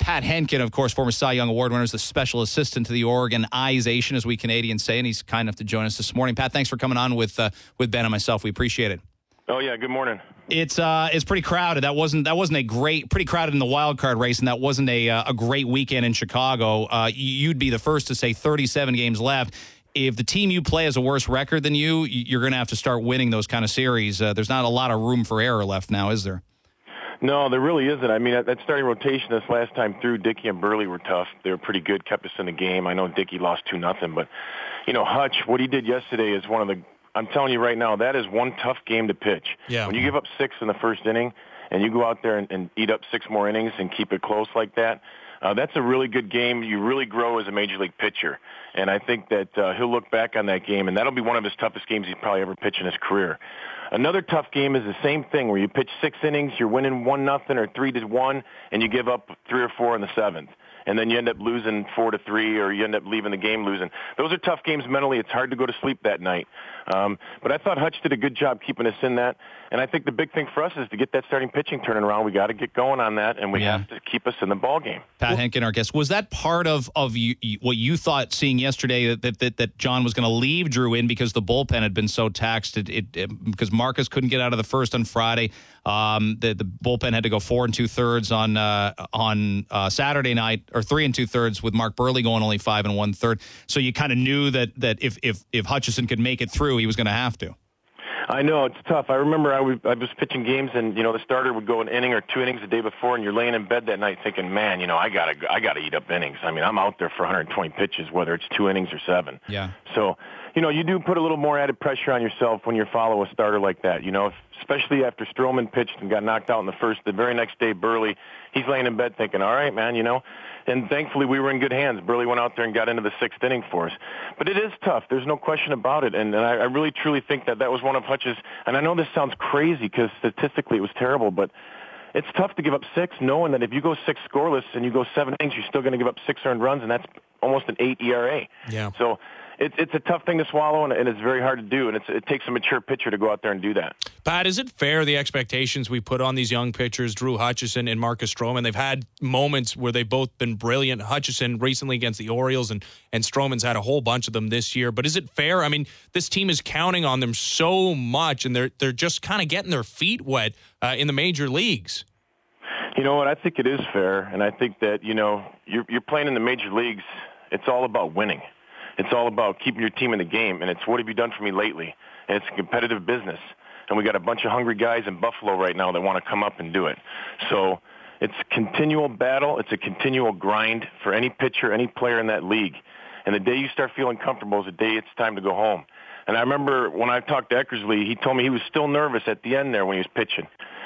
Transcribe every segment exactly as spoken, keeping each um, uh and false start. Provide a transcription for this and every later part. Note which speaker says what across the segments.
Speaker 1: Pat Henkin, of course, former Cy Young Award winner, is the special assistant to the organization, as we Canadians say, and he's kind enough to join us this morning. Pat, thanks for coming on with uh, with Ben and myself. We appreciate it.
Speaker 2: Oh yeah, good morning.
Speaker 1: It's uh, it's pretty crowded. That wasn't that wasn't a great, pretty crowded in the wild card race, and that wasn't a uh, a great weekend in Chicago. Uh, you'd be the first to say thirty-seven games left. If the team you play has a worse record than you, you're going to have to start winning those kind of series. Uh, there's not a lot of room for error left now, is there?
Speaker 2: No, there really isn't. I mean, that, that starting rotation this last time through, Dickey and Burley were tough. They were pretty good, kept us in the game. I know Dickey lost two nothing, but you know, Hutch, what he did yesterday is one of the. I'm telling you right now, that is one tough game to pitch.
Speaker 3: Yeah.
Speaker 2: When you give up six in the first inning, and you go out there and, and eat up six more innings and keep it close like that. Uh, that's a really good game. You really grow as a major league pitcher. And I think that uh, he'll look back on that game, and that'll be one of his toughest games he's probably ever pitched in his career. Another tough game is the same thing, where you pitch six innings, you're winning one nothing or three to one, and you give up three or four in the seventh. And then you end up losing four to three, or you end up leaving the game losing. Those are tough games mentally. It's hard to go to sleep that night. Um, but I thought Hutch did a good job keeping us in that. And I think the big thing for us is to get that starting pitching turning around. We got to get going on that, and we
Speaker 1: yeah.
Speaker 2: have to keep us in the ball game.
Speaker 1: Pat Henkin, our guest, was that part of of you, what you thought seeing yesterday that that, that John was going to leave Drew in because the bullpen had been so taxed? It, it, it because Marcus couldn't get out of the first on Friday. Um, the the bullpen had to go four and two thirds on uh, on uh, Saturday night, or three and two thirds with Mark Burley going only five and one third. So you kind of knew that that if if if Hutchison could make it through, he was going to have to.
Speaker 2: I know, it's tough. I remember I was, I was pitching games, and you know the starter would go an inning or two innings the day before, and you're laying in bed that night thinking, man, you know I gotta I gotta eat up innings. I mean, I'm out there for one hundred twenty pitches, whether it's two innings or seven.
Speaker 1: Yeah.
Speaker 2: So, you know, you do put a little more added pressure on yourself when you follow a starter like that. You know, if, especially after Stroman pitched and got knocked out in the first, the very next day, Burley, he's laying in bed thinking, all right, man, you know. And thankfully, we were in good hands. Burley went out there and got into the sixth inning for us. But it is tough. There's no question about it. And, and I, I really, truly think that that was one of Hutch's. And I know this sounds crazy because statistically it was terrible, but it's tough to give up six, knowing that if you go six scoreless and you go seven innings, you're still going to give up six earned runs, and that's almost an eight E R A.
Speaker 3: Yeah.
Speaker 2: So it, it's a tough thing to swallow, and, and it's very hard to do, and it's, it takes a mature pitcher to go out there and do that.
Speaker 3: Pat, is it fair, the expectations we put on these young pitchers, Drew Hutchison and Marcus Stroman? They've had moments where they've both been brilliant. Hutchison recently against the Orioles, and, and Stroman's had a whole bunch of them this year. But is it fair? I mean, this team is counting on them so much, and they're they're just kind of getting their feet wet uh, in the major leagues.
Speaker 2: You know what? I think it is fair, and I think that, you know, you're, you're playing in the major leagues. It's all about winning. It's all about keeping your team in the game, and it's what have you done for me lately? And it's a competitive business, and we got a bunch of hungry guys in Buffalo right now that want to come up and do it. So it's a continual battle. It's a continual grind for any pitcher, any player in that league. And the day you start feeling comfortable is the day it's time to go home. And I remember when I talked to Eckersley, he told me he was still nervous at the end there when he was pitching.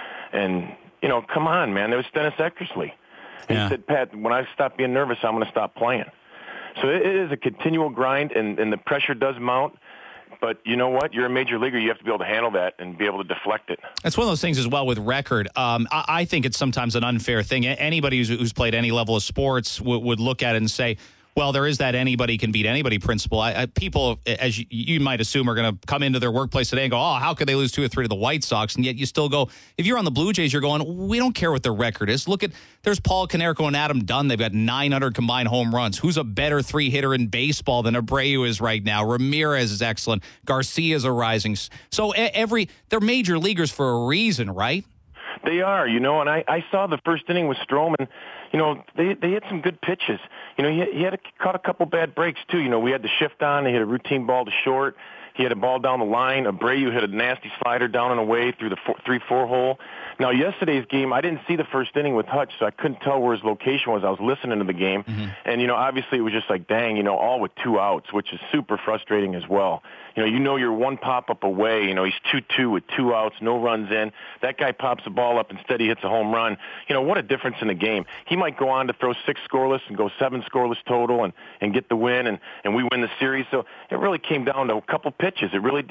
Speaker 2: And, you know, come on, man, it was Dennis Eckersley. And
Speaker 1: Yeah.
Speaker 2: he said, Pat, when I stop being nervous, I'm going to stop playing. So it is a continual grind, and, and the pressure does mount. But you know what? You're a major leaguer. You have to be able to handle that and be able to deflect it.
Speaker 1: That's one of those things as well with record. Um, I, I think it's sometimes an unfair thing. Anybody who's, who's played any level of sports w- would look at it and say, well, there is that anybody can beat anybody principle. I, I, people, as you, you might assume, are going to come into their workplace today and go, oh, how could they lose two or three to the White Sox? And yet you still go, if you're on the Blue Jays, you're going, we don't care what their record is. Look at, there's Paul Konerko and Adam Dunn. They've got nine hundred combined home runs. Who's a better three hitter in baseball than Abreu is right now? Ramirez is excellent. Garcia's a rising. So every, they're major leaguers for a reason, right?
Speaker 2: They are, you know, and I, I saw the first inning with Stroman. You know, they they had some good pitches. You know, he, he had a, caught a couple bad breaks, too. You know, we had the shift on. They hit a routine ball to short. He had a ball down the line. Abreu hit a nasty slider down and away through the three four hole. Now, yesterday's game, I didn't see the first inning with Hutch, so I couldn't tell where his location was. I was listening to the game. Mm-hmm. And, you know, obviously it was just like, dang, you know, all with two outs, which is super frustrating as well. You know, you know you're one pop-up away. You know, he's two two with two outs, no runs in. That guy pops the ball up. Instead, he hits a home run. You know, what a difference in the game. He might go on to throw six scoreless and go seven scoreless total and, and get the win, and, and we win the series. So it really came down to a couple pitches. It really did.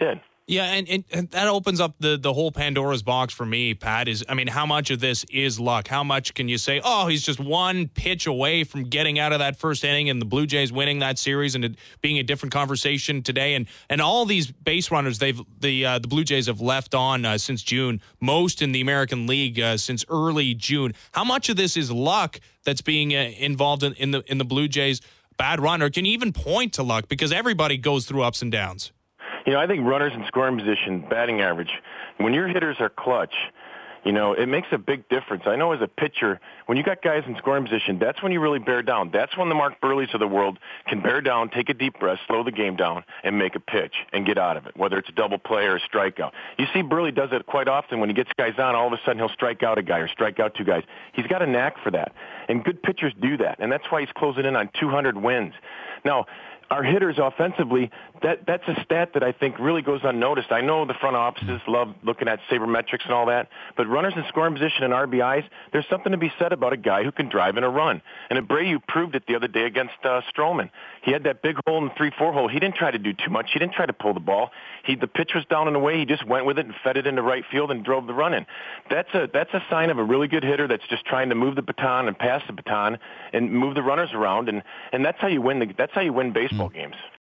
Speaker 3: Yeah, and, and, and that opens up the, the whole Pandora's box for me, Pat, is, I mean, how much of this is luck? How much can you say, oh, he's just one pitch away from getting out of that first inning and the Blue Jays winning that series and it being a different conversation today? And and all these base runners they've the uh, the Blue Jays have left on uh, since June, most in the American League uh, since early June. How much of this is luck that's being uh, involved in, in the in the Blue Jays' bad run? Or can you even point to luck? Because everybody goes through ups and downs.
Speaker 2: You know, I think runners in scoring position, batting average, when your hitters are clutch, you know, it makes a big difference. I know as a pitcher, when you got guys in scoring position, that's when you really bear down. That's when the Mark Burleys of the world can bear down, take a deep breath, slow the game down, and make a pitch and get out of it, whether it's a double play or a strikeout. You see Burley does it quite often. When he gets guys on, all of a sudden he'll strike out a guy or strike out two guys. He's got a knack for that. And good pitchers do that, and that's why he's closing in on two hundred wins. Now, our hitters offensively, that that's a stat that I think really goes unnoticed. I know the front offices love looking at sabermetrics and all that, but runners in scoring position and R B Is, there's something to be said about a guy who can drive in a run. And Abreu proved it the other day against uh, Stroman. He had that big hole in the three four hole. He didn't try to do too much. He didn't try to pull the ball. He the pitch was down and away. He just went with it and fed it into right field and drove the run in. That's a that's a sign of a really good hitter that's just trying to move the baton and pass the baton and move the runners around, and and that's how you win the that's how you win baseball games.